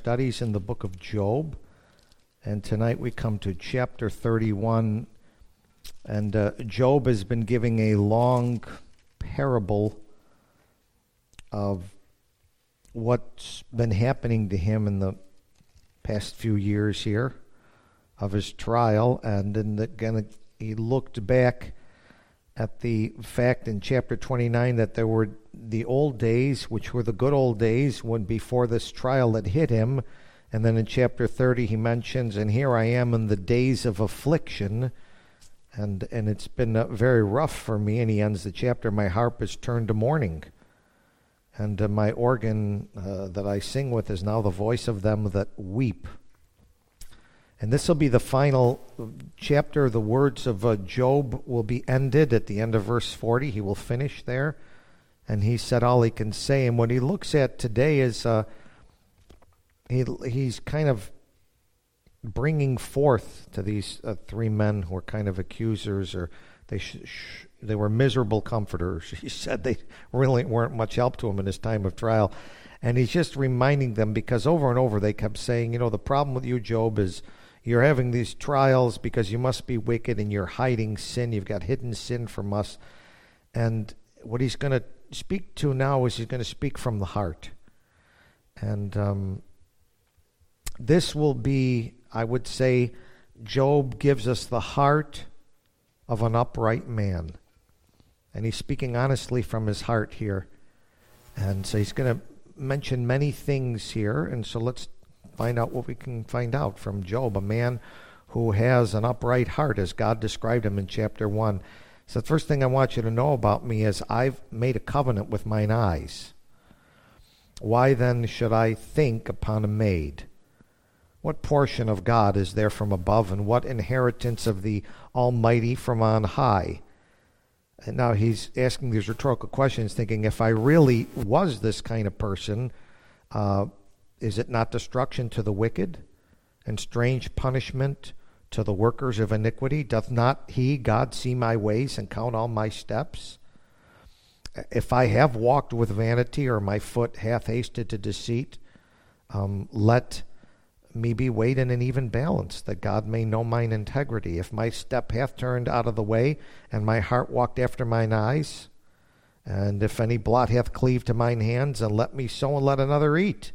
studies in the book of Job, and tonight we come to chapter 31, and Job has been giving a long parable of what's been happening to him in the past few years here of his trial, and then he looked back at the fact in chapter 29 that there were the old days, which were the good old days when before this trial that hit him. And then in chapter 30 he mentions, and here I am in the days of affliction, and it's been very rough for me. And he ends the chapter, my harp is turned to mourning, and my organ that I sing with is now the voice of them that weep. And this will be the final chapter. The words of Job will be ended at the end of verse 40. He will finish there. And he said all he can say. And what he looks at today is he's kind of bringing forth to these three men who are kind of accusers, or they were miserable comforters. He said they really weren't much help to him in his time of trial. And he's just reminding them, because over and over they kept saying, the problem with you, Job, is you're having these trials because you must be wicked and you're hiding sin. You've got hidden sin from us. And what he's going to speak to now is he's going to speak from the heart. And this will be, I would say, Job gives us the heart of an upright man. And he's speaking honestly from his heart here. And so he's going to mention many things here. And so let's find out what we can find out from Job, a man who has an upright heart, as God described him in chapter 1. So the first thing I want you to know about me is I've made a covenant with mine eyes. Why then should I think upon a maid? What portion of God is there from above, and what inheritance of the Almighty from on high? And now he's asking these rhetorical questions, thinking, if I really was this kind of person, is it not destruction to the wicked, and strange punishment to the workers of iniquity? Doth not he, God, see my ways and count all my steps? If I have walked with vanity, or my foot hath hasted to deceit, let me be weighed in an even balance, that God may know mine integrity. If my step hath turned out of the way, and my heart walked after mine eyes, and if any blot hath cleaved to mine hands, and let me sow and let another eat.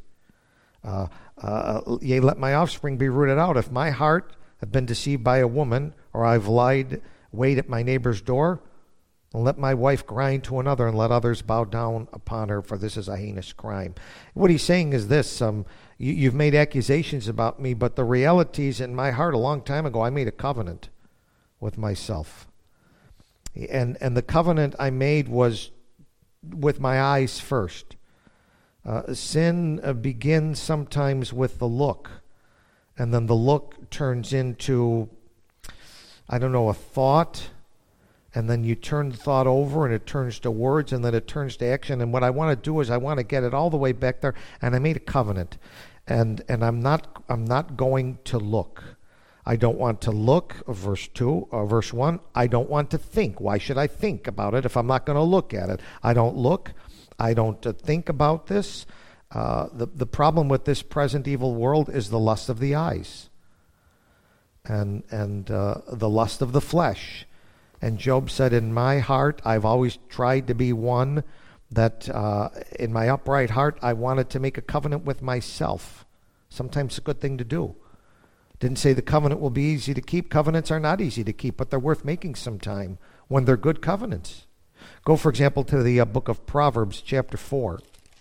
Yea, let my offspring be rooted out. If my heart have been deceived by a woman, or I've weighed at my neighbor's door, and let my wife grind to another, and let others bow down upon her, for this is a heinous crime. What he's saying is this, you've made accusations about me, but the reality is in my heart a long time ago, I made a covenant with myself. And the covenant I made was with my eyes first. Sin begins sometimes with the look, and then the look turns into, a thought, and then you turn the thought over and it turns to words, and then it turns to action. And what I want to do is I want to get it all the way back there, and I made a covenant, and I'm not going to look. I don't want to look, verse 1. I don't want to think. Why should I think about it if I'm not going to look at it? I don't look. I don't think about this. The problem with this present evil world is the lust of the eyes and the lust of the flesh. And Job said, in my heart, I've always tried to be one that in my upright heart, I wanted to make a covenant with myself. Sometimes it's a good thing to do. Didn't say the covenant will be easy to keep. Covenants are not easy to keep, but they're worth making sometime when they're good covenants. Go, for example, to the book of Proverbs, chapter 4.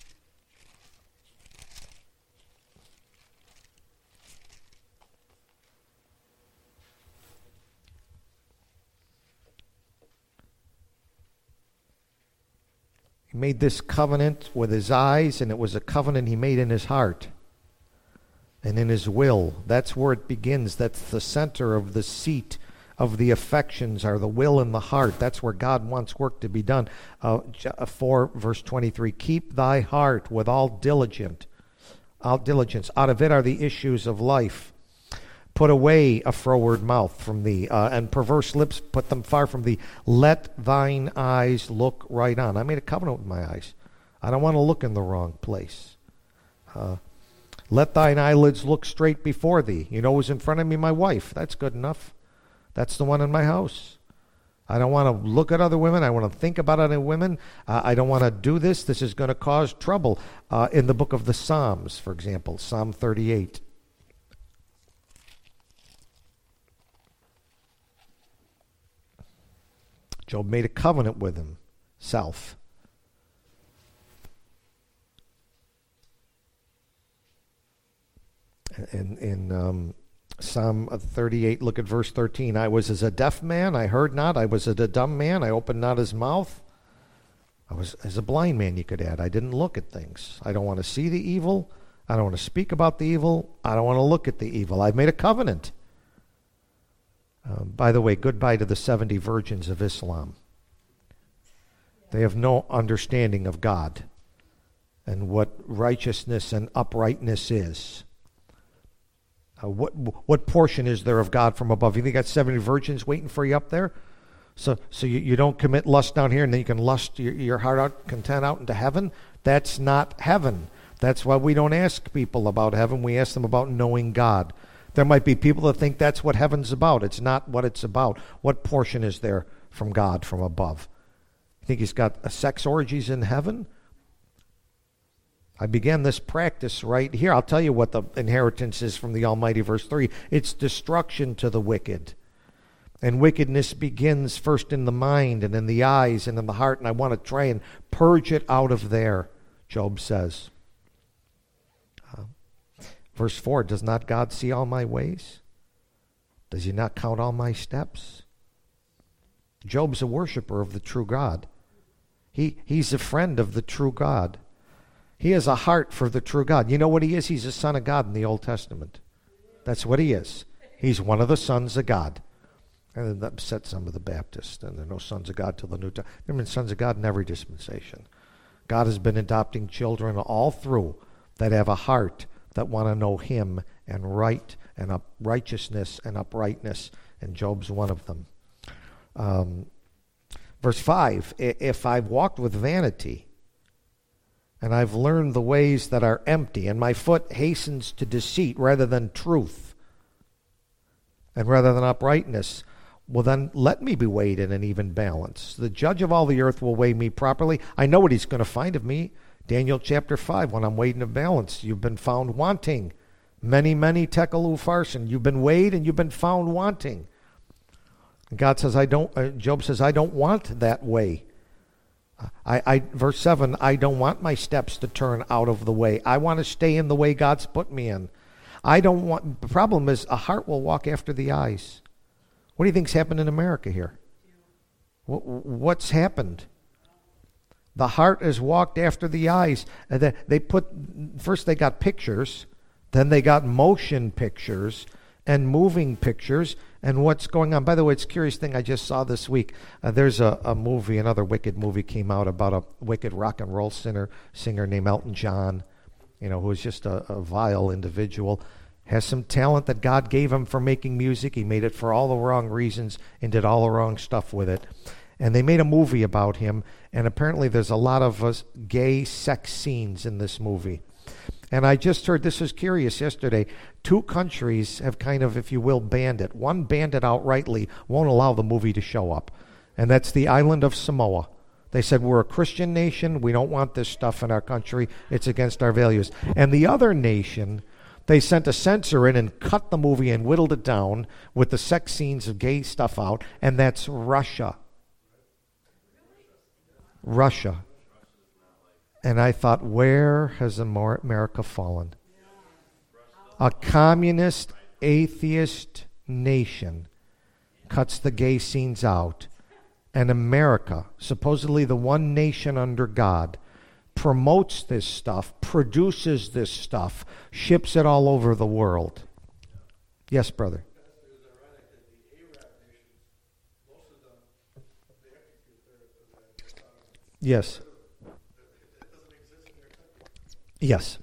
He made this covenant with his eyes, and it was a covenant he made in his heart and in his will. That's where it begins. That's the center of the seat of the affections, are the will and the heart. That's where God wants work to be done. 4 verse 23, keep thy heart with all diligence. Out of it are the issues of life. Put away a froward mouth from thee, and perverse lips put them far from thee. Let thine eyes look right on. I made a covenant with my eyes. I don't want to look in the wrong place. Let thine eyelids look straight before thee. You know who's in front of me? My wife. That's good enough. That's the one in my house. I don't want to look at other women. I want to think about other women. I don't want to do this. This is going to cause trouble. In the book of the Psalms, for example, Psalm 38. Job made a covenant with himself. In Psalm 38, look at verse 13. I was as a deaf man, I heard not. I was as a dumb man, I opened not his mouth. I was as a blind man, you could add. I didn't look at things. I don't want to see the evil. I don't want to speak about the evil. I don't want to look at the evil. I've made a covenant. By the way, goodbye to the 70 virgins of Islam. They have no understanding of God and what righteousness and uprightness is. What portion is there of God from above? You think you got 70 virgins waiting for you up there? So you don't commit lust down here and then you can lust your heart out, content out into heaven? That's not heaven. That's why we don't ask people about heaven. We ask them about knowing God. There might be people that think that's what heaven's about. It's not what it's about. What portion is there from God from above? You think he's got sex orgies in heaven? I began this practice right here. I'll tell you what the inheritance is from the Almighty, verse 3. It's destruction to the wicked. And wickedness begins first in the mind and in the eyes and in the heart, and I want to try and purge it out of there, Job says. Verse 4, does not God see all my ways? Does he not count all my steps? Job's a worshiper of the true God. He's a friend of the true God. He has a heart for the true God. You know what he is? He's a son of God in the Old Testament. That's what he is. He's one of the sons of God. And that upset some of the Baptists. And there are no sons of God till the New Testament. There have been sons of God in every dispensation. God has been adopting children all through that have a heart that want to know him and right and righteousness and uprightness. And Job's one of them. Verse 5, if I've walked with vanity, and I've learned the ways that are empty, and my foot hastens to deceit rather than truth, and rather than uprightness, well then let me be weighed in an even balance. The judge of all the earth will weigh me properly. I know what he's going to find of me. Daniel chapter 5, when I'm weighed in a balance, you've been found wanting. Many, many tekel upharsin. You've been weighed and you've been found wanting. And God says, Job says, I don't want that way. Verse 7, I don't want my steps to turn out of the way. I want to stay in the way God's put me in. The problem is a heart will walk after the eyes. What do you think's happened in America here? What's happened? The heart has walked after the eyes. First they got pictures, then they got motion pictures and moving pictures, and what's going on. By the way, it's a curious thing I just saw this week. There's a movie, another wicked movie came out about a wicked rock and roll singer named Elton John, who was just a vile individual. Has some talent that God gave him for making music. He made it for all the wrong reasons and did all the wrong stuff with it. And they made a movie about him, and apparently there's a lot of gay sex scenes in this movie. And I just heard, this was curious yesterday, 2 countries have kind of, if you will, banned it. One banned it outrightly, won't allow the movie to show up. And that's the island of Samoa. They said, we're a Christian nation, we don't want this stuff in our country, it's against our values. And the other nation, they sent a censor in and cut the movie and whittled it down with the sex scenes of gay stuff out, and that's Russia. Russia. And I thought, where has America fallen? A communist, atheist nation cuts the gay scenes out, and America, supposedly the one nation under God, promotes this stuff, produces this stuff, ships it all over the world. Yes, brother. Yes. Yes.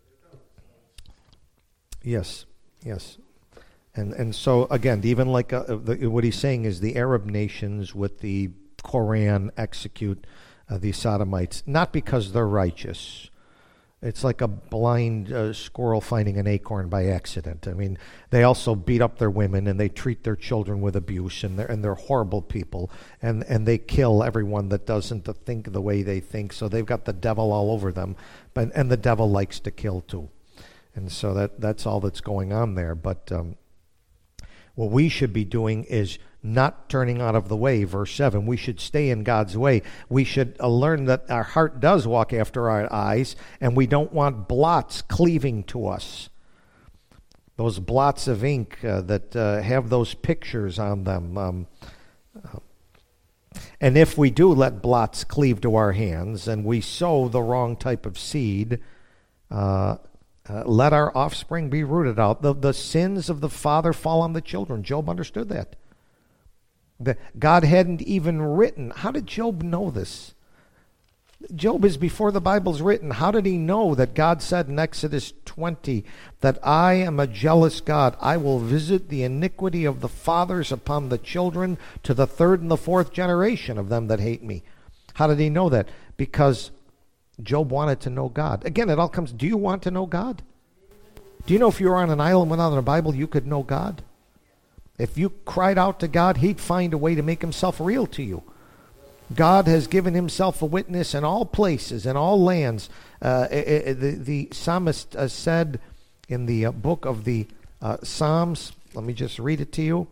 Yes. Yes. And so, again, even like what he's saying is the Arab nations with the Koran execute the Sodomites, not because they're righteous. It's like a blind squirrel finding an acorn by accident. I mean, they also beat up their women and they treat their children with abuse, and they're horrible people, and they kill everyone that doesn't think the way they think. So they've got the devil all over them, and the devil likes to kill too, and so that's all that's going on there. But what we should be doing is not turning out of the way. Verse 7, we should stay in God's way. We should learn that our heart does walk after our eyes, and we don't want blots cleaving to us. Those blots of ink that have those pictures on them. And if we do let blots cleave to our hands, and we sow the wrong type of seed, let our offspring be rooted out. The sins of the father fall on the children. Job understood that. God hadn't even written. How did Job know this? Job is before the Bible's written. How did he know that God said in Exodus 20 that I am a jealous God? I will visit the iniquity of the fathers upon the children to the third and the fourth generation of them that hate me. How did he know that? Because Job wanted to know God. Again, it all comes, do you want to know God? Do you know if you were on an island without a Bible, you could know God? If you cried out to God, he'd find a way to make himself real to you. God has given himself a witness in all places, in all lands. The psalmist said in the book of the Psalms, let me just read it to you.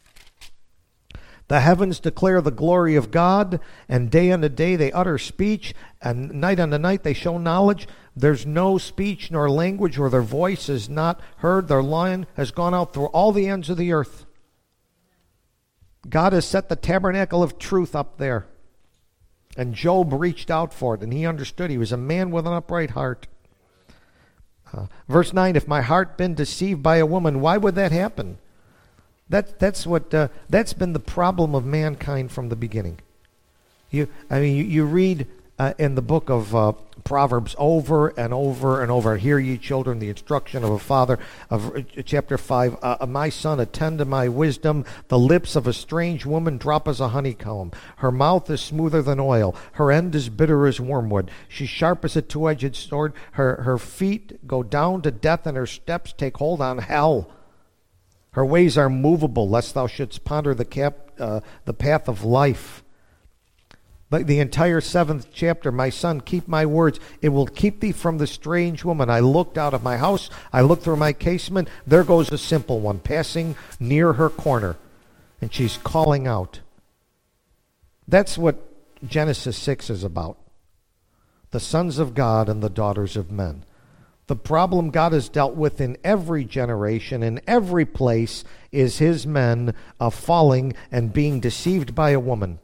The heavens declare the glory of God, and day unto day they utter speech, and night unto night they show knowledge. There's no speech nor language where their voice is not heard. Their line has gone out through all the ends of the earth. God has set the tabernacle of truth up there. And Job reached out for it, and he understood. He was a man with an upright heart. Verse 9, if my heart been deceived by a woman, why would that happen? That's been the problem of mankind from the beginning. You read in the book of Proverbs over and over and over, hear ye children the instruction of a father, of chapter 5, my son, attend to my wisdom. The lips of a strange woman drop as a honeycomb. Her mouth is smoother than oil. Her end is bitter as wormwood. She's sharp as a two-edged sword. Her feet go down to death, and her steps take hold on hell. Her ways are movable, lest thou shouldst ponder the path of life. Like the entire 7th chapter, my son, keep my words. It will keep thee from the strange woman. I looked out of my house. I looked through my casement. There goes a simple one passing near her corner. And she's calling out. That's what Genesis 6 is about. The sons of God and the daughters of men. The problem God has dealt with in every generation, in every place, is his men falling and being deceived by a woman.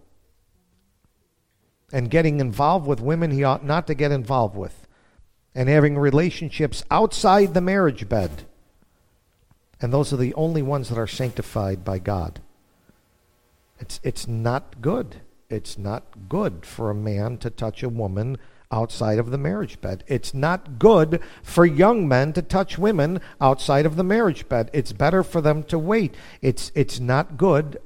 And getting involved with women he ought not to get involved with. And having relationships outside the marriage bed. And those are the only ones that are sanctified by God. It's not good. It's not good for a man to touch a woman outside of the marriage bed. It's not good for young men to touch women outside of the marriage bed. It's better for them to wait. It's not good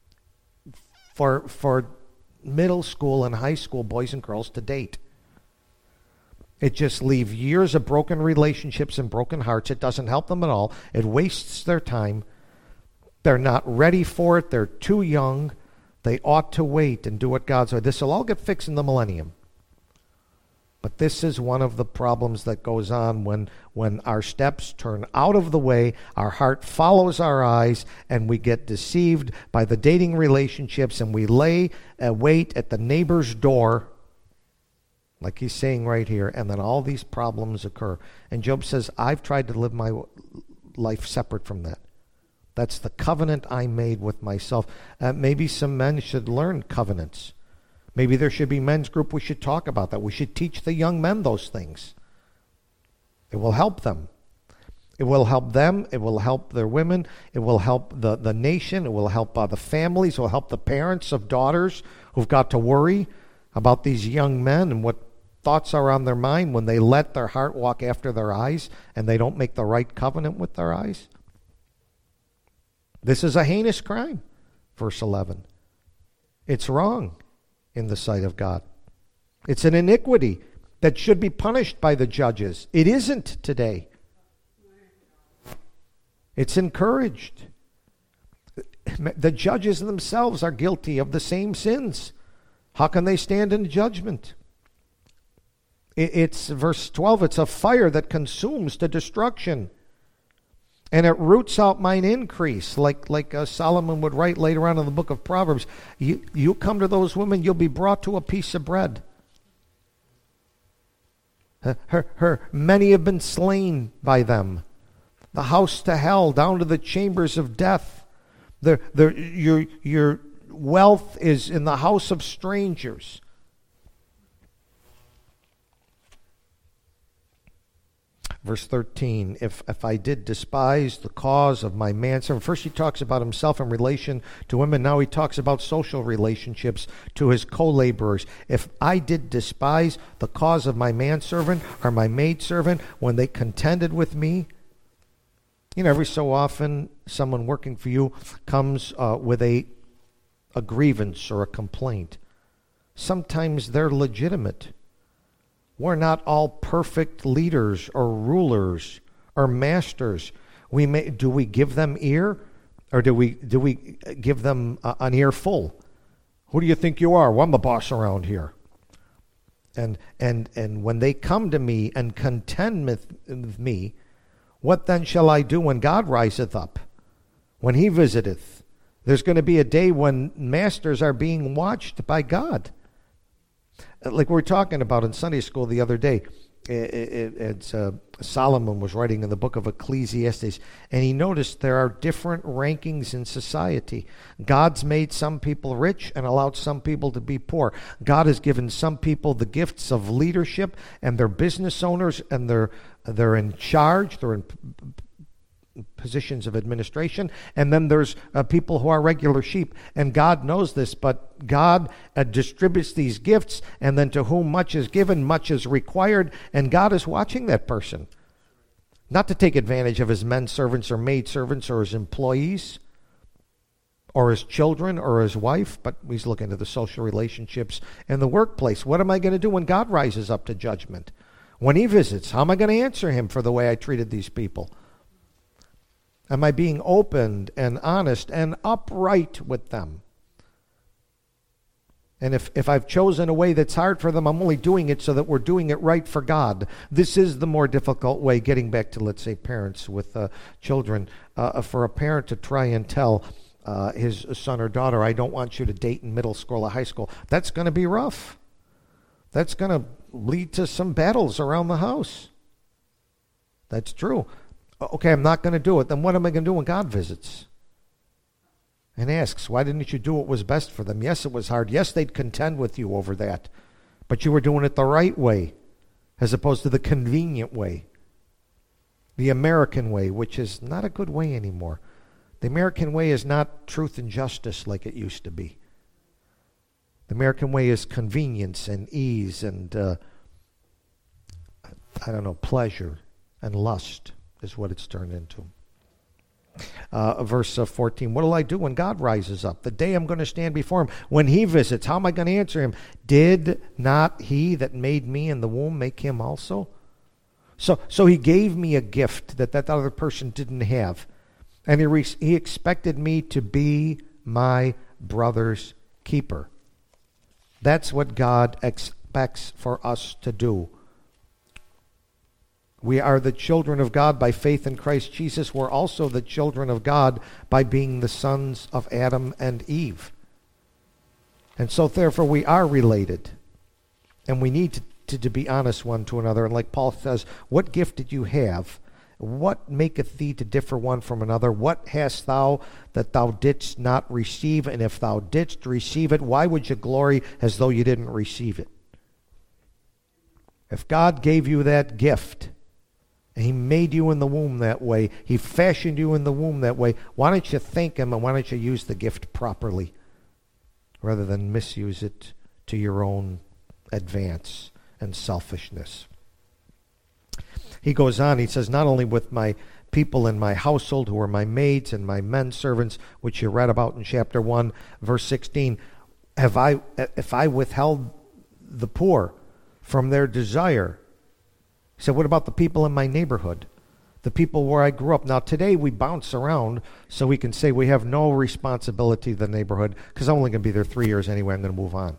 for middle school and high school boys and girls to date. It just leaves years of broken relationships and broken hearts. It doesn't help them at all. It wastes their time. They're not ready for it. They're too young. They ought to wait and do what God's way. This will all get fixed in the millennium. But this is one of the problems that goes on when our steps turn out of the way, our heart follows our eyes, and we get deceived by the dating relationships, and we wait at the neighbor's door, like he's saying right here, and then all these problems occur. And Job says, I've tried to live my life separate from that. That's the covenant I made with myself. Maybe some men should learn covenants. Maybe there should be men's group. We should talk about that. We should teach the young men those things. It will help them. It will help them. It will help their women. It will help the nation. It will help the families. It will help the parents of daughters who've got to worry about these young men and what thoughts are on their mind when they let their heart walk after their eyes and they don't make the right covenant with their eyes. This is a heinous crime, verse 11. It's wrong in the sight of God. It's an iniquity that should be punished by the judges. It isn't today. It's encouraged. The judges themselves are guilty of the same sins. How can they stand in judgment? It's verse 12, it's a fire that consumes to destruction. And it roots out mine increase, like Solomon would write later on in the book of Proverbs. You come to those women, you'll be brought to a piece of bread. Many have been slain by them. The house to hell, down to the chambers of death. Your wealth is in the house of strangers. Verse 13, if I did despise the cause of my manservant. First he talks about himself in relation to women. Now he talks about social relationships to his co-laborers. If I did despise the cause of my manservant or my maidservant when they contended with me. You know, every so often someone working for you comes with a grievance or a complaint. Sometimes they're legitimate. We're not all perfect leaders or rulers or masters. Do we give them ear, or do we give them an earful? Who do you think you are? Well, I'm the boss around here. And when they come to me and contend with me, what then shall I do when God riseth up, when he visiteth? There's going to be a day when masters are being watched by God. Like we were talking about in Sunday school the other day, Solomon was writing in the book of Ecclesiastes, and he noticed there are different rankings in society. God's made some people rich and allowed some people to be poor. God has given some people the gifts of leadership, and they're business owners, and they're in charge, they're in positions of administration, and then there's people who are regular sheep, and God knows this, but God distributes these gifts, and then to whom much is given, much is required, and God is watching that person. Not to take advantage of his men servants or maid servants or his employees or his children or his wife, but he's looking at the social relationships in the workplace. What am I going to do when God rises up to judgment? When he visits, how am I going to answer him for the way I treated these people? Am I being open and honest and upright with them? And if I've chosen a way that's hard for them, I'm only doing it so that we're doing it right for God. This is the more difficult way, getting back to, let's say, parents with children. For a parent to try and tell his son or daughter, I don't want you to date in middle school or high school, that's going to be rough. That's going to lead to some battles around the house. That's true. Okay, I'm not going to do it. Then what am I going to do when God visits? And asks, why didn't you do what was best for them? Yes, it was hard. Yes, they'd contend with you over that. But you were doing it the right way, as opposed to the convenient way. The American way, which is not a good way anymore. The American way is not truth and justice like it used to be. The American way is convenience and ease and, pleasure and lust is what it's turned into. Verse 14, what will I do when God rises up? The day I'm going to stand before him. When he visits, how am I going to answer him? Did not he that made me in the womb make him also? So he gave me a gift that other person didn't have. And he expected me to be my brother's keeper. That's what God expects for us to do. We are the children of God by faith in Christ Jesus. We're also the children of God by being the sons of Adam and Eve. And so therefore we are related. And we need to be honest one to another. And like Paul says, what gift did you have? What maketh thee to differ one from another? What hast thou that thou didst not receive? And if thou didst receive it, why would you glory as though you didn't receive it? If God gave you that gift, and he made you in the womb that way, he fashioned you in the womb that way, why don't you thank him and why don't you use the gift properly rather than misuse it to your own advance and selfishness? He goes on, he says, not only with my people in my household who are my maids and my men servants, which you read about in chapter 1, verse 16, if I withheld the poor from their desire. He said, what about the people in my neighborhood? The people where I grew up. Now, today we bounce around so we can say we have no responsibility to the neighborhood because I'm only going to be there 3 years anyway. I'm going to move on.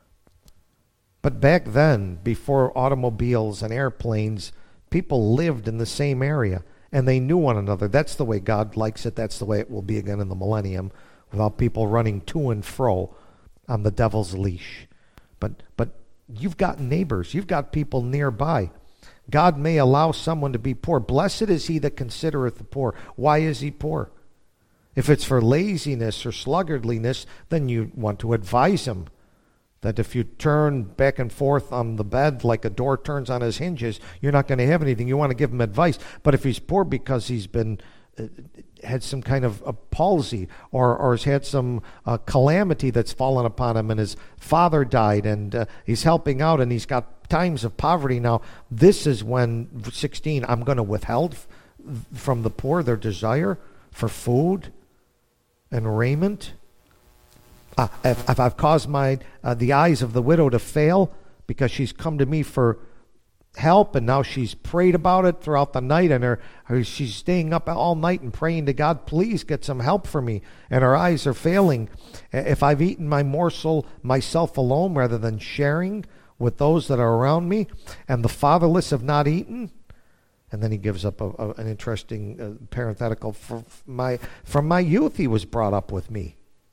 But back then, before automobiles and airplanes, people lived in the same area and they knew one another. That's the way God likes it. That's the way it will be again in the millennium, without people running to and fro on the devil's leash. But you've got neighbors. You've got people nearby. God may allow someone to be poor. Blessed is he that considereth the poor. Why is he poor? If it's for laziness or sluggardliness, then you want to advise him that if you turn back and forth on the bed like a door turns on his hinges, you're not going to have anything. You want to give him advice. But if he's poor because he's been had some kind of a palsy or has had some calamity that's fallen upon him, and his father died, and he's helping out, and he's got times of poverty now, this is when, 16, I'm going to withhold from the poor their desire for food and raiment. If I've caused the eyes of the widow to fail because she's come to me for help, and now she's prayed about it throughout the night, and she's staying up all night and praying to God, please get some help for me, and her eyes are failing. If I've eaten my morsel myself alone rather than sharing with those that are around me, and the fatherless have not eaten. And then he gives up an interesting parenthetical. From my youth he was brought up with me.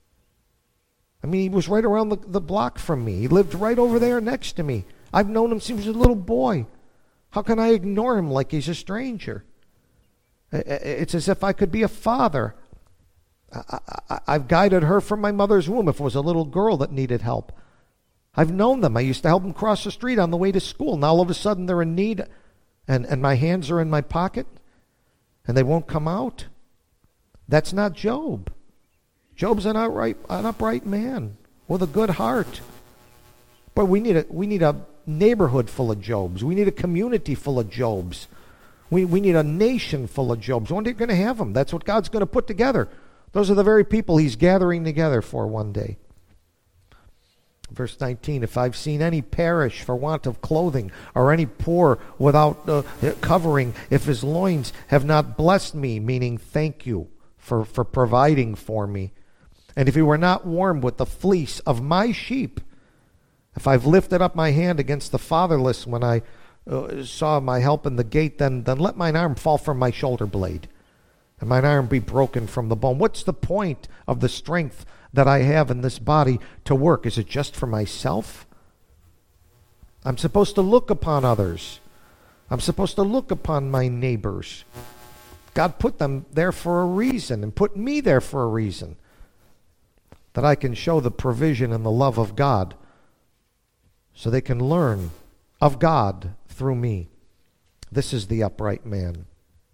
I mean, he was right around the block from me. He lived right over there next to me. I've known him since he was a little boy. How can I ignore him like he's a stranger? It's as if I could be a father. I've guided her from my mother's womb if it was a little girl that needed help. I've known them. I used to help them cross the street on the way to school. Now all of a sudden they're in need, and my hands are in my pocket, and they won't come out. That's not Job. Job's an upright man with a good heart. But we need a neighborhood full of Jobs. We need a community full of Jobs. We need a nation full of Jobs. One day you're going to have them. That's what God's going to put together. Those are the very people he's gathering together for one day. Verse 19, if I've seen any perish for want of clothing, or any poor without covering, if his loins have not blessed me, meaning thank you for providing for me, and if he were not warmed with the fleece of my sheep, if I've lifted up my hand against the fatherless when I saw my help in the gate, then let mine arm fall from my shoulder blade, and mine arm be broken from the bone. What's the point of the strength that I have in this body to work? Is it just for myself? I'm supposed to look upon others. I'm supposed to look upon my neighbors. God put them there for a reason, and put me there for a reason, that I can show the provision and the love of God, so they can learn of God through me. This is the upright man.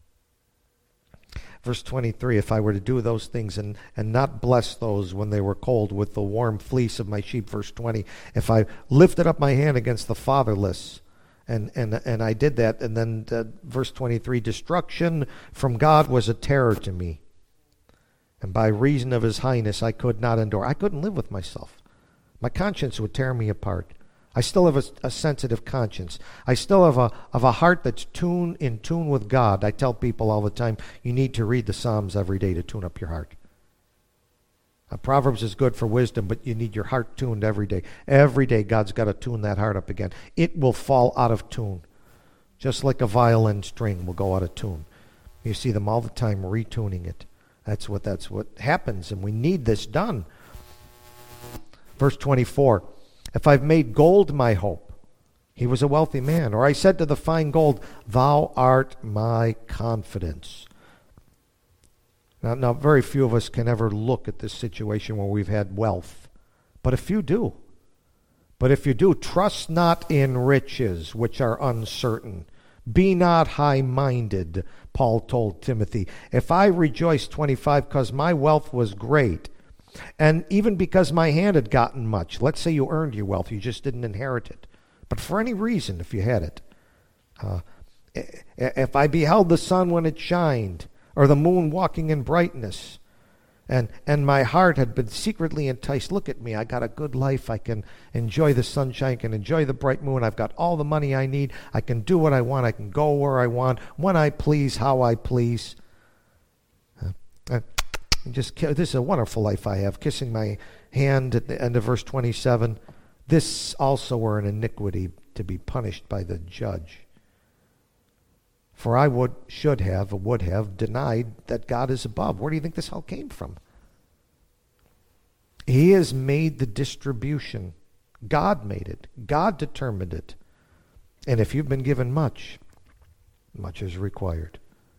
Verse 23, if I were to do those things and not bless those when they were cold with the warm fleece of my sheep. Verse 20, if I lifted up my hand against the fatherless, and I did that, and then verse 23, destruction from God was a terror to me, and by reason of his highness I could not endure. I couldn't live with myself. My conscience would tear me apart. I still have a sensitive conscience. I still have a heart that's in tune with God. I tell people all the time, you need to read the Psalms every day to tune up your heart. Proverbs is good for wisdom, but you need your heart tuned every day. Every day God's got to tune that heart up again. It will fall out of tune, just like a violin string will go out of tune. You see them all the time retuning it. That's what happens, and we need this done. Verse 24, if I've made gold my hope, he was a wealthy man, or I said to the fine gold, thou art my confidence. Now, very few of us can ever look at this situation where we've had wealth, but a few do. But if you do, trust not in riches, which are uncertain. Be not high-minded, Paul told Timothy. If I rejoice, 25, because my wealth was great, and even because my hand had gotten much. Let's say you earned your wealth, you just didn't inherit it. But for any reason, if you had it. If I beheld the sun when it shined, or the moon walking in brightness, And my heart had been secretly enticed. Look at me. I got a good life. I can enjoy the sunshine. I can enjoy the bright moon. I've got all the money I need. I can do what I want. I can go where I want, when I please, how I please. This is a wonderful life I have. Kissing my hand at the end of verse 27. This also were an iniquity to be punished by the judge. For I would have denied that God is above. Where do you think this all came from? He has made the distribution. God made it. God determined it. And if you've been given much, much is required.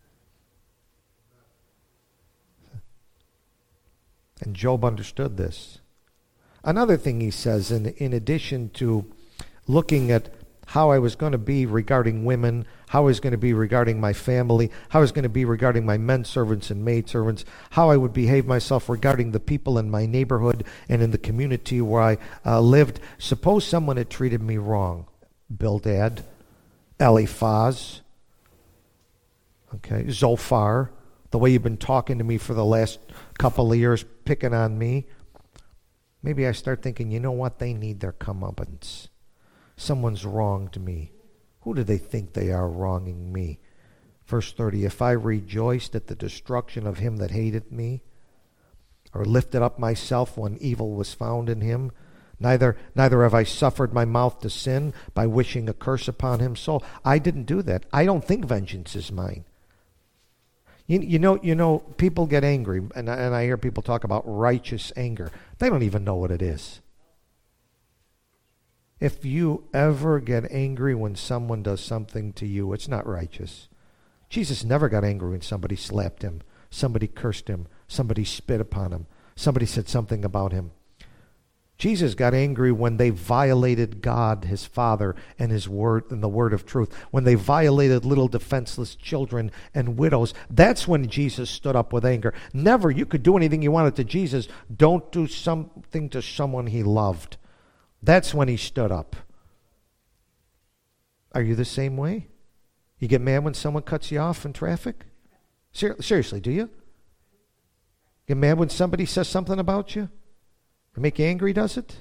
And Job understood this. Another thing he says, in addition to looking at how I was going to be regarding women, how I was going to be regarding my family, how I was going to be regarding my men servants and maid servants, how I would behave myself regarding the people in my neighborhood and in the community where I lived. Suppose someone had treated me wrong. Bildad, Eliphaz, Zophar, the way you've been talking to me for the last couple of years, picking on me. Maybe I start thinking, you know what? They need their comeuppance. Someone's wronged me. Who do they think they are wronging me? Verse 30, if I rejoiced at the destruction of him that hated me, or lifted up myself when evil was found in him, neither have I suffered my mouth to sin by wishing a curse upon him. So I didn't do that. I don't think vengeance is mine. You know, people get angry, and I hear people talk about righteous anger. They don't even know what it is. If you ever get angry when someone does something to you, it's not righteous. Jesus never got angry when somebody slapped him, somebody cursed him, somebody spit upon him, somebody said something about him. Jesus got angry when they violated God, his Father, and his word, and the word of truth. When they violated little defenseless children and widows, that's when Jesus stood up with anger. Never, you could do anything you wanted to Jesus. Don't do something to someone he loved. That's when he stood up. Are you the same way? You get mad when someone cuts you off in traffic? Seriously, do you? Get mad when somebody says something about you? It make you angry, does it?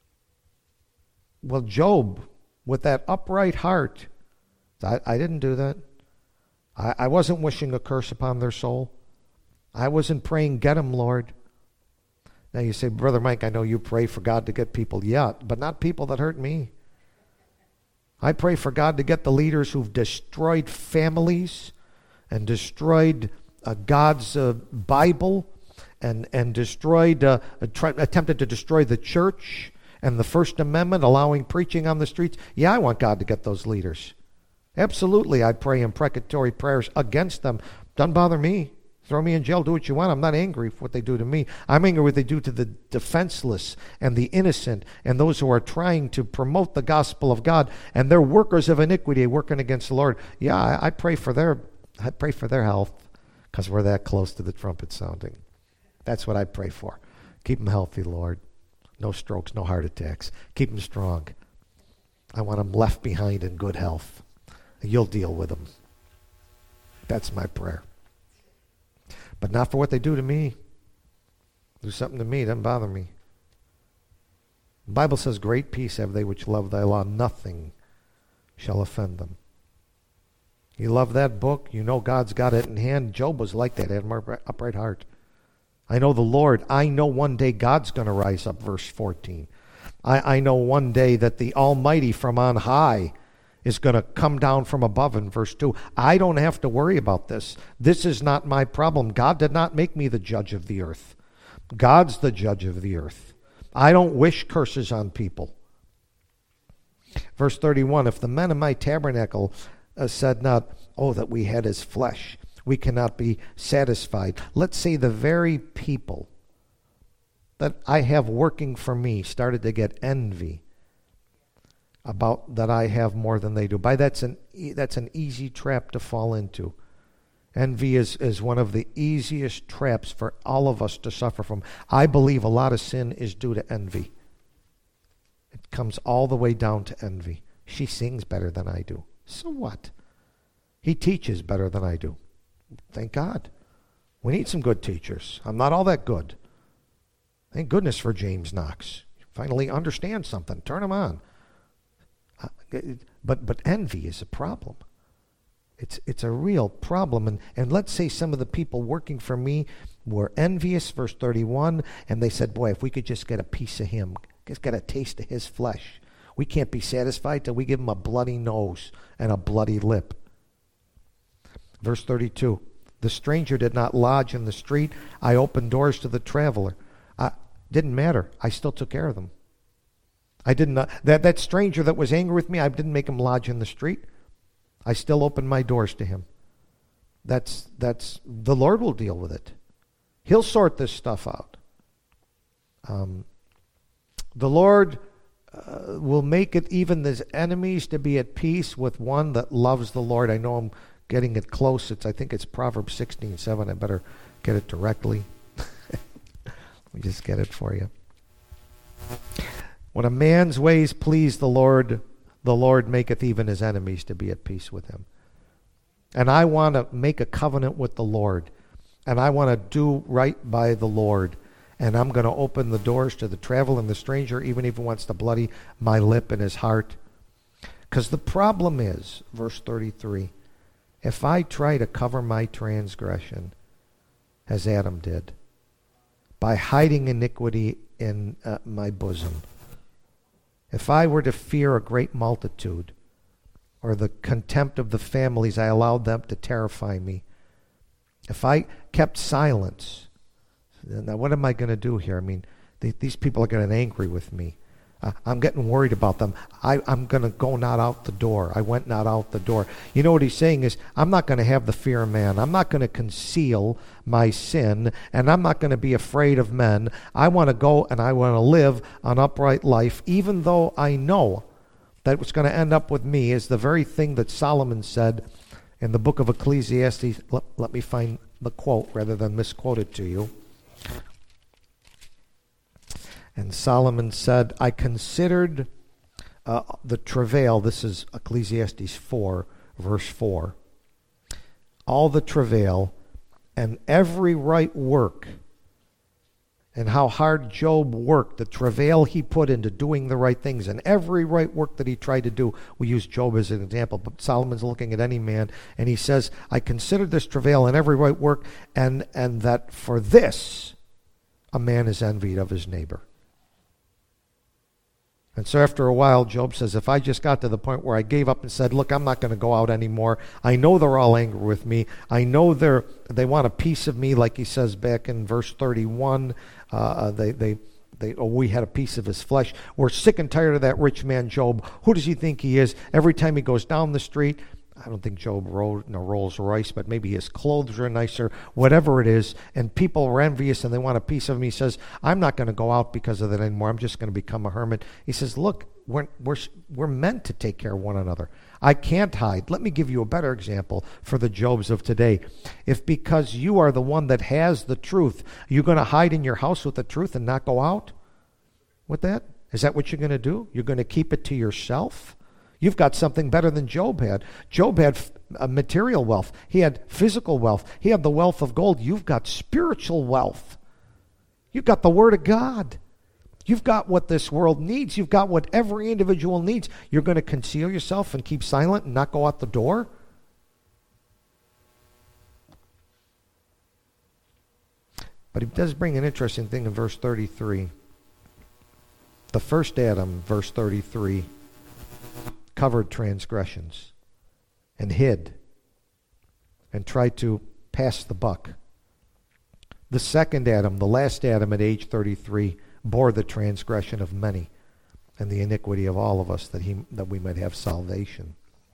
Well, Job, with that upright heart, I didn't do that. I wasn't wishing a curse upon their soul. I wasn't praying, get them, Lord. Now you say, Brother Mike, I know you pray for God to get people, yeah, but not people that hurt me. I pray for God to get the leaders who've destroyed families and destroyed God's Bible and destroyed, attempted to destroy the church and the First Amendment, allowing preaching on the streets. Yeah, I want God to get those leaders. Absolutely, I pray imprecatory prayers against them. Doesn't bother me. Throw me in jail, do what you want. I'm not angry for what they do to me. I'm angry what they do to the defenseless and the innocent and those who are trying to promote the gospel of God, and they're workers of iniquity working against the Lord. Yeah, I pray for their health because we're that close to the trumpet sounding. That's what I pray for. Keep them healthy, Lord. No strokes, no heart attacks. Keep them strong. I want them left behind in good health. You'll deal with them. That's my prayer. But not for what they do to me. Do something to me, doesn't bother me. The Bible says, great peace have they which love thy law. Nothing shall offend them. You love that book. You know God's got it in hand. Job was like that. He had an upright heart. I know the Lord. I know one day God's going to rise up, verse 14. I know one day that the Almighty from on high is going to come down from above in verse 2. I don't have to worry about this. This is not my problem. God did not make me the judge of the earth. God's the judge of the earth. I don't wish curses on people. Verse 31, if the men of my tabernacle said not, oh, that we had his flesh, we cannot be satisfied. Let's say the very people that I have working for me started to get envy about that I have more than they do. That's an easy trap to fall into. Envy is one of the easiest traps for all of us to suffer from. I believe a lot of sin is due to envy. It comes all the way down to envy. She sings better than I do. So what? He teaches better than I do. Thank God. We need some good teachers. I'm not all that good. Thank goodness for James Knox. Finally understand something. Turn him on. But envy is a problem. It's a real problem. And let's say some of the people working for me were envious, verse 31, and they said, boy, if we could just get a piece of him, just get a taste of his flesh. We can't be satisfied till we give him a bloody nose and a bloody lip. Verse 32, the stranger did not lodge in the street. I opened doors to the traveler. Didn't matter. I still took care of them. I didn't. That stranger that was angry with me, I didn't make him lodge in the street. I still opened my doors to him. That's the Lord will deal with it. He'll sort this stuff out. The Lord will make it even his enemies to be at peace with one that loves the Lord. I know I'm getting it close. I think it's Proverbs 16:7. I better get it directly. Let me just get it for you. When a man's ways please the Lord maketh even his enemies to be at peace with him. And I want to make a covenant with the Lord. And I want to do right by the Lord. And I'm going to open the doors to the traveler and the stranger, even if he wants to bloody my lip and his heart. Because the problem is, verse 33, if I try to cover my transgression, as Adam did, by hiding iniquity in my bosom, if I were to fear a great multitude, or the contempt of the families I allowed them to terrify me, if I kept silence, now what am I going to do here? I mean, these people are getting angry with me. I'm getting worried about them. I'm going to go not out the door. I went not out the door. You know what he's saying is, I'm not going to have the fear of man. I'm not going to conceal my sin, and I'm not going to be afraid of men. I want to go and I want to live an upright life, even though I know that what's going to end up with me is the very thing that Solomon said in the book of Ecclesiastes. Let me find the quote rather than misquote it to you. And Solomon said, I considered the travail, this is Ecclesiastes 4, verse 4, all the travail and every right work, and how hard Job worked, the travail he put into doing the right things, and every right work that he tried to do. We use Job as an example, but Solomon's looking at any man, and he says, I considered this travail and every right work, and that for this a man is envied of his neighbor. And so after a while, Job says, if I just got to the point where I gave up and said, look, I'm not going to go out anymore. I know they're all angry with me. I know they want a piece of me, like he says back in verse 31. We had a piece of his flesh. We're sick and tired of that rich man, Job. Who does he think he is? Every time he goes down the street, I don't think Job rode in a Rolls Royce, but maybe his clothes are nicer, whatever it is, and people are envious and they want a piece of him. He says, I'm not going to go out because of that anymore. I'm just going to become a hermit. He says, look, we're meant to take care of one another. I can't hide. Let me give you a better example for the Jobs of today. If because you are the one that has the truth, you're going to hide in your house with the truth and not go out with that? Is that what you're going to do? You're going to keep it to yourself? You've got something better than Job had. Job had material wealth. He had physical wealth. He had the wealth of gold. You've got spiritual wealth. You've got the Word of God. You've got what this world needs. You've got what every individual needs. You're going to conceal yourself and keep silent and not go out the door? But he does bring an interesting thing in verse 33. The first Adam, verse 33, covered transgressions and hid and tried to pass the buck. The second Adam, the last Adam at age 33, bore the transgression of many and the iniquity of all of us that we might have salvation.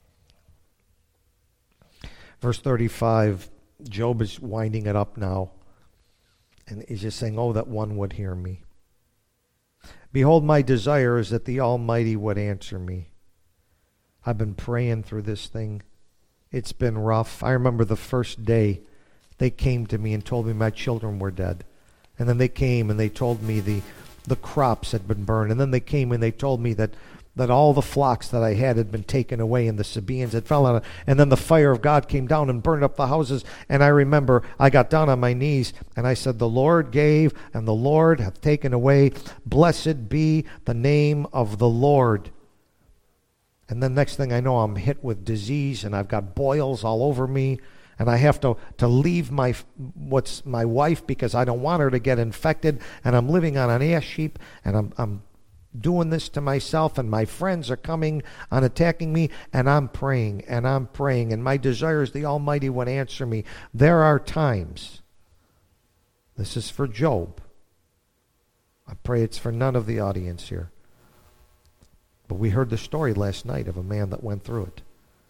Verse 35, Job is winding it up now, and he's just saying, oh, that one would hear me. Behold, my desire is that the Almighty would answer me. I've been praying through this thing. It's been rough. I remember the first day they came to me and told me my children were dead. And then they came and they told me the crops had been burned. And then they came and they told me that that all the flocks that I had been taken away, and the Sabaeans had fallen on it. And then the fire of God came down and burned up the houses. And I remember I got down on my knees and I said, the Lord gave and the Lord hath taken away. Blessed be the name of the Lord. And then next thing I know, I'm hit with disease and I've got boils all over me. And I have to leave my wife because I don't want her to get infected. And I'm living on an ash heap, and I'm doing this to myself, and my friends are coming on attacking me, and I'm praying, and my desire is the Almighty would answer me. There are times, this is for Job. I pray it's for none of the audience here. But we heard the story last night of a man that went through it.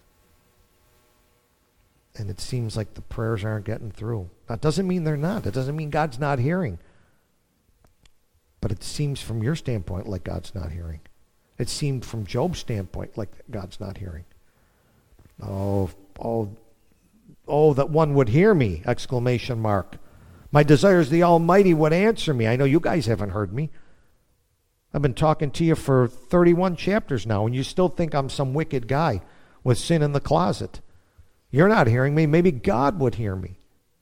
And it seems like the prayers aren't getting through. That doesn't mean they're not. It doesn't mean God's not hearing. But it seems from your standpoint like God's not hearing. It seemed from Job's standpoint like God's not hearing. Oh, that one would hear me! Exclamation mark. My desire is the Almighty would answer me. I know you guys haven't heard me. I've been talking to you for 31 chapters now, and you still think I'm some wicked guy with sin in the closet. You're not hearing me. Maybe God would hear me.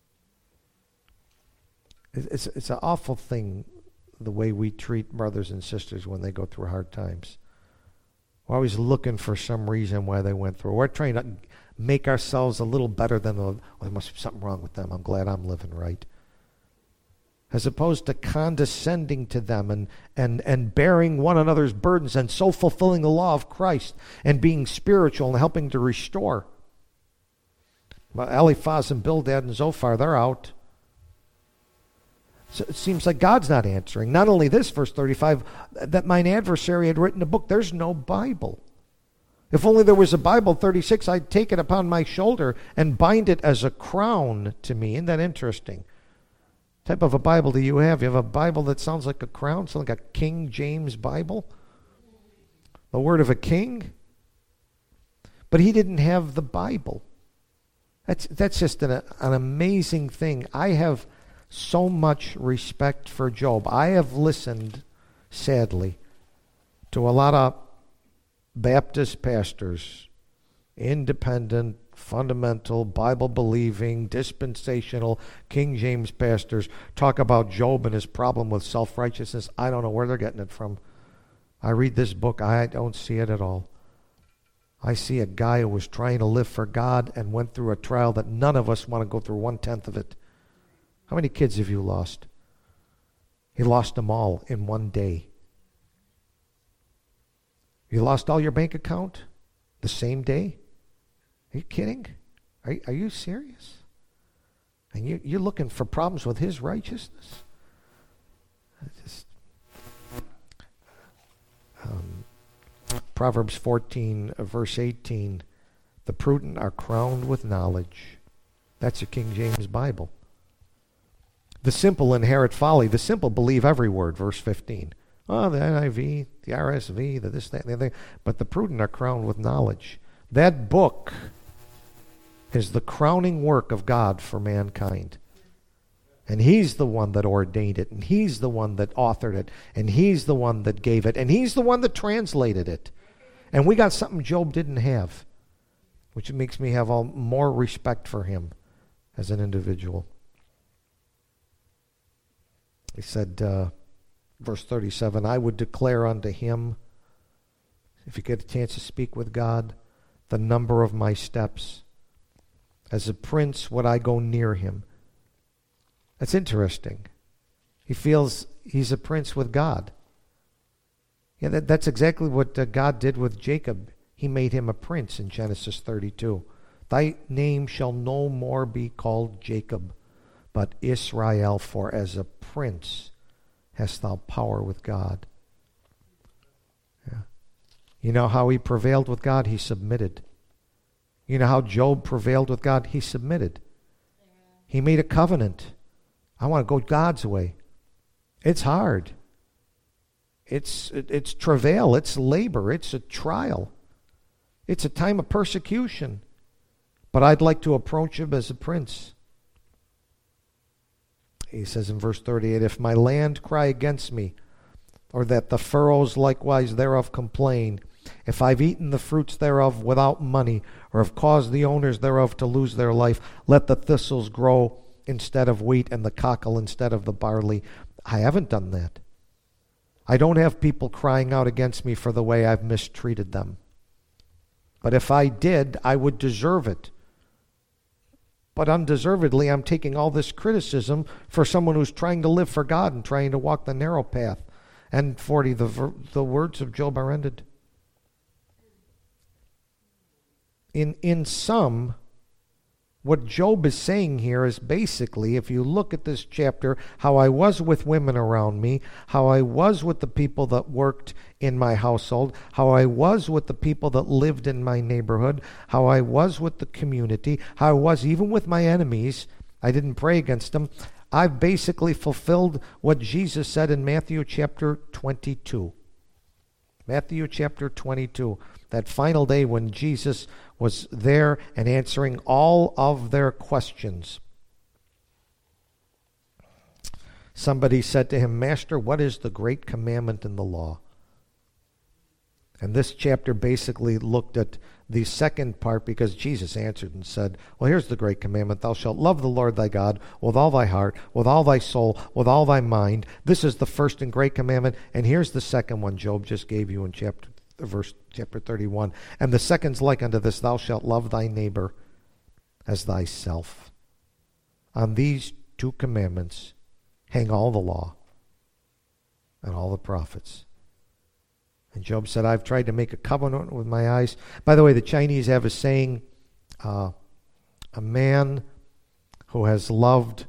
It's an awful thing, the way we treat brothers and sisters when they go through hard times. We're always looking for some reason why they went through. We're trying to make ourselves a little better than there must be something wrong with them. I'm glad I'm living right. As opposed to condescending to them and bearing one another's burdens and so fulfilling the law of Christ and being spiritual and helping to restore. Well, Eliphaz and Bildad and Zophar, they're out. So it seems like God's not answering. Not only this, verse 35, that mine adversary had written a book. There's no Bible. If only there was a Bible, 36, I'd take it upon my shoulder and bind it as a crown to me. Isn't that interesting? What type of a Bible do you have? You have a Bible that sounds like a crown, sounds like a King James Bible? The word of a king? But he didn't have the Bible. That's just an amazing thing. I have so much respect for Job. I have listened, sadly, to a lot of Baptist pastors, independent, fundamental, Bible-believing, dispensational, King James pastors talk about Job and his problem with self-righteousness. I don't know where they're getting it from. I read this book, I don't see it at all. I see a guy who was trying to live for God and went through a trial that none of us want to go through 1/10 of it. How many kids have you lost? He lost them all in one day. You lost all your bank account the same day? Are you kidding? Are you serious? And you're looking for problems with his righteousness? Proverbs 14, verse 18, the prudent are crowned with knowledge. That's your King James Bible. The simple inherit folly. The simple believe every word, verse 15. Oh, the NIV, the RSV, the this, that, and the other thing. But the prudent are crowned with knowledge. That book is the crowning work of God for mankind. And he's the one that ordained it, and he's the one that authored it, and he's the one that gave it, and he's the one that translated it. And we got something Job didn't have, which makes me have more respect for him as an individual. He said, verse 37, I would declare unto him, if you get a chance to speak with God, the number of my steps. As a prince would I go near him. That's interesting. He feels he's a prince with God. Yeah, that's exactly what God did with Jacob. He made him a prince in Genesis 32. Thy name shall no more be called Jacob, but Israel, for as a prince hast thou power with God. Yeah. You know how he prevailed with God? He submitted. You know how Job prevailed with God? He submitted. He made a covenant. I want to go God's way. It's hard. It's travail. It's labor. It's a trial. It's a time of persecution. But I'd like to approach him as a prince. He says in verse 38, if my land cry against me, or that the furrows likewise thereof complain, If I've eaten the fruits thereof without money, or have caused the owners thereof to lose their life, let the thistles grow instead of wheat and the cockle instead of the barley. I haven't done that. I don't have people crying out against me for the way I've mistreated them. But if I did, I would deserve it. But undeservedly, I'm taking all this criticism for someone who's trying to live for God and trying to walk the narrow path. And 40, the words of Job are ended. In sum, what Job is saying here is basically, if you look at this chapter, how I was with women around me, how I was with the people that worked in my household, how I was with the people that lived in my neighborhood, how I was with the community, how I was even with my enemies. I didn't pray against them. I've basically fulfilled what Jesus said in Matthew chapter 22. Matthew chapter 22, that final day when Jesus was there and answering all of their questions. Somebody said to him, Master, what is the great commandment in the law? And this chapter basically looked at the second part, because Jesus answered and said, well, here's the great commandment. Thou shalt love the Lord thy God with all thy heart, with all thy soul, with all thy mind. This is the first and great commandment. And here's the second one Job just gave you in chapter 31. And the second's like unto this, thou shalt love thy neighbor as thyself. On these two commandments hang all the law and all the prophets. And Job said, I've tried to make a covenant with my eyes. By the way, the Chinese have a saying, a man who has loved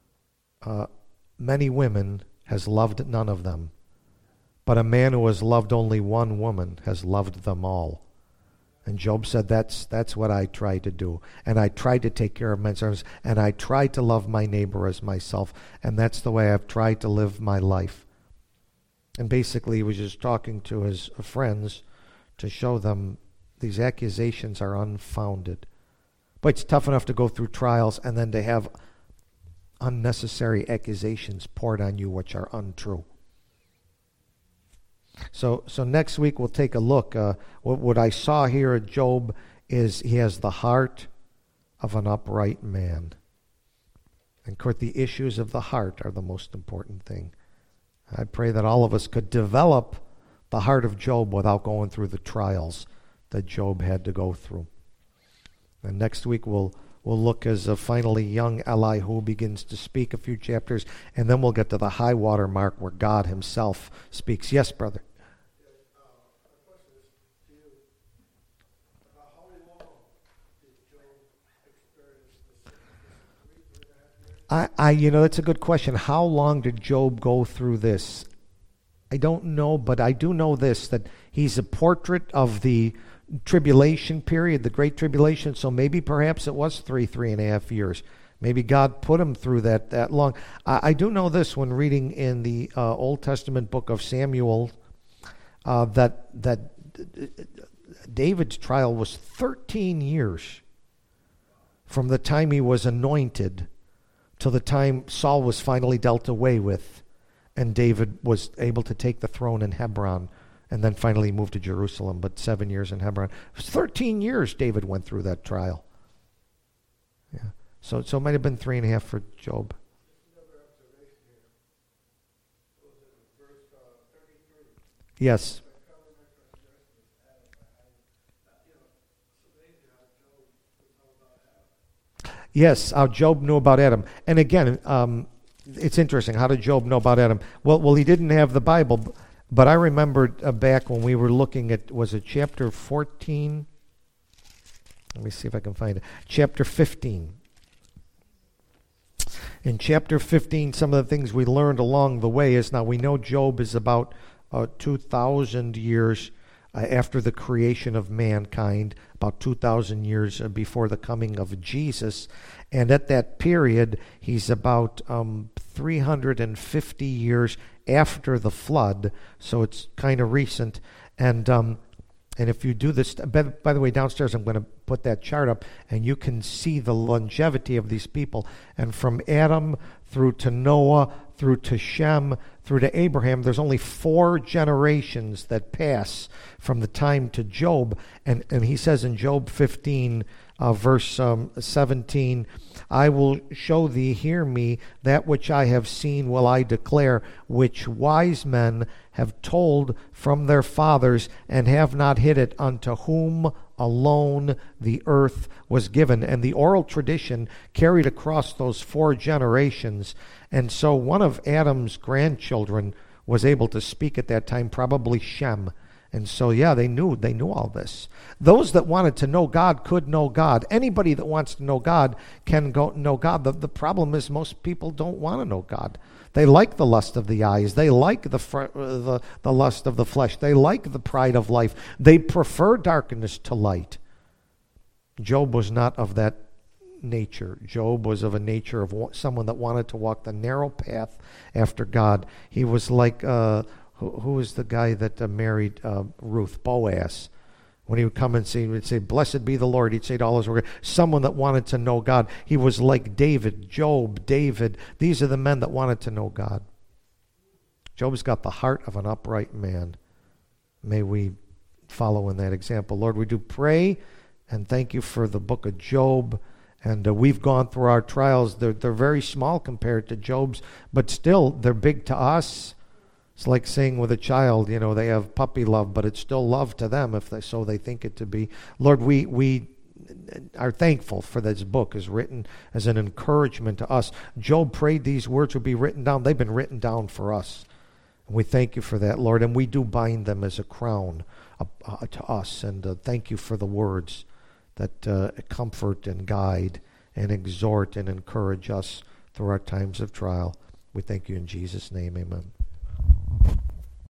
many women has loved none of them. But a man who has loved only one woman has loved them all. And Job said, that's what I try to do. And I try to take care of men's servants, and I try to love my neighbor as myself. And that's the way I've tried to live my life. And basically, he was just talking to his friends to show them these accusations are unfounded. But it's tough enough to go through trials and then to have unnecessary accusations poured on you which are untrue. So next week we'll take a look. What I saw here at Job is he has the heart of an upright man. And of course, the issues of the heart are the most important thing. I pray that all of us could develop the heart of Job without going through the trials that Job had to go through. And next week we'll look as finally young Elihu begins to speak a few chapters, and then we'll get to the high water mark where God himself speaks. Yes, brother. That's a good question. How long did Job go through this? I don't know, but I do know this, that he's a portrait of the tribulation period, the Great Tribulation, so maybe perhaps it was 3.5 years. Maybe God put him through that long. I do know this when reading in the Old Testament book of Samuel, that David's trial was 13 years from the time he was anointed till the time Saul was finally dealt away with, and David was able to take the throne in Hebron, and then finally moved to Jerusalem, but 7 years in Hebron. It was 13 years David went through that trial. Yeah. So it might have been 3.5 for Job. Yes. Yes, how Job knew about Adam. And again, it's interesting. How did Job know about Adam? Well, he didn't have the Bible, but I remember back when we were looking at, was it chapter 14? Let me see if I can find it. Chapter 15. In chapter 15, some of the things we learned along the way is, now we know Job is about 2,000 years after the creation of mankind, about 2,000 years before the coming of Jesus. And at that period, he's about 350 years after the flood, so it's kind of recent. And if you do this, by the way, downstairs I'm going to put that chart up, and you can see the longevity of these people. And from Adam through to Noah, through to Shem, through to Abraham, there's only 4 generations that pass from the time to Job. And he says in Job 15, verse 17, I will show thee, hear me, that which I have seen will I declare, which wise men have told from their fathers, and have not hid it, unto whom alone the earth was given. And the oral tradition carried across those 4 generations. And so one of Adam's grandchildren was able to speak at that time, probably Shem. And so, yeah, they knew all this. Those that wanted to know God could know God. Anybody that wants to know God can go know God. The problem is most people don't want to know God. They like the lust of the eyes. They like the lust of the flesh. They like the pride of life. They prefer darkness to light. Job was not of that nature. Job was of a nature of someone that wanted to walk the narrow path after God. He was like... Who was the guy that married Ruth? Boaz. When he would come and he would say, blessed be the Lord, he'd say to all his workers, someone that wanted to know God. He was like David, Job, David. These are the men that wanted to know God. Job's got the heart of an upright man. May we follow in that example. Lord, we do pray and thank you for the book of Job. And we've gone through our trials. They're very small compared to Job's, but still they're big to us. It's like saying with a child, they have puppy love, but it's still love to them if they think it to be. Lord, we are thankful for this book is written as an encouragement to us. Job prayed these words would be written down. They've been written down for us. And we thank you for that, Lord, and we do bind them as a crown to us. And thank you for the words that comfort and guide and exhort and encourage us through our times of trial. We thank you in Jesus' name, amen.